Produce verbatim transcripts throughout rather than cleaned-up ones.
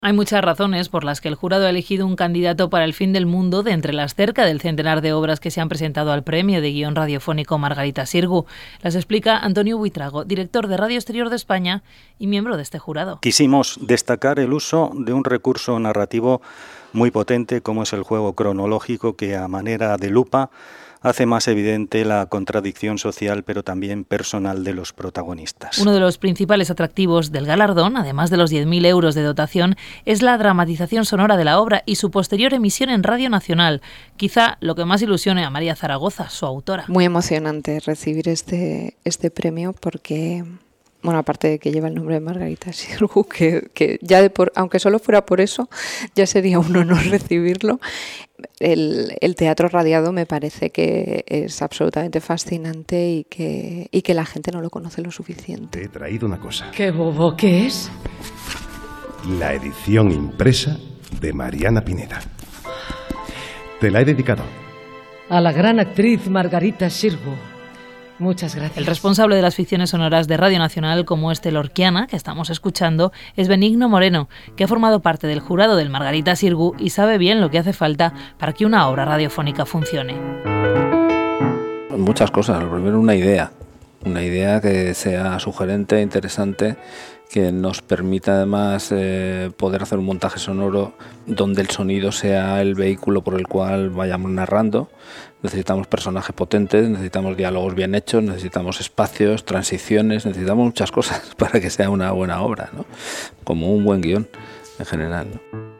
Hay muchas razones por las que el jurado ha elegido un candidato para el fin del mundo de entre las cerca del centenar de obras que se han presentado al premio de guión radiofónico Margarita Xirgu. Las explica Antonio Buitrago, director de Radio Exterior de España y miembro de este jurado. Quisimos destacar el uso de un recurso narrativo muy potente como es el juego cronológico, que a manera de lupa hace más evidente la contradicción social pero también personal de los protagonistas. Uno de los principales atractivos del galardón, además de los diez mil euros de dotación, es la dramatización sonora de la obra y su posterior emisión en Radio Nacional. Quizá lo que más ilusione a María Zaragoza, su autora. Muy emocionante recibir este, este premio porque, bueno, aparte de que lleva el nombre de Margarita Xirgu, que, que ya de por, aunque solo fuera por eso, ya sería un honor recibirlo. El, el teatro radiado me parece que es absolutamente fascinante y que, y que la gente no lo conoce lo suficiente. Te he traído una cosa. ¿Qué bobo? ¿Qué es? La edición impresa de Mariana Pineda. Te la he dedicado. A la gran actriz Margarita Xirgu. Muchas gracias. El responsable de las ficciones sonoras de Radio Nacional, como este Lorquiana, que estamos escuchando, es Benigno Moreno, que ha formado parte del jurado del Margarita Xirgu y sabe bien lo que hace falta para que una obra radiofónica funcione. Muchas cosas. Lo primero, una idea. Una idea que sea sugerente, interesante, que nos permita además eh, poder hacer un montaje sonoro donde el sonido sea el vehículo por el cual vayamos narrando. Necesitamos personajes potentes, necesitamos diálogos bien hechos, necesitamos espacios, transiciones, necesitamos muchas cosas para que sea una buena obra, ¿no? Como un buen guión en general, ¿no?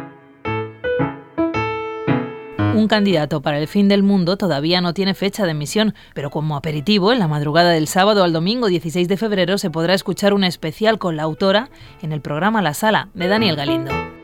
Un candidato para el fin del mundo todavía no tiene fecha de emisión, pero como aperitivo, en la madrugada del sábado al domingo dieciséis de febrero se podrá escuchar un especial con la autora en el programa La Sala, de Daniel Galindo.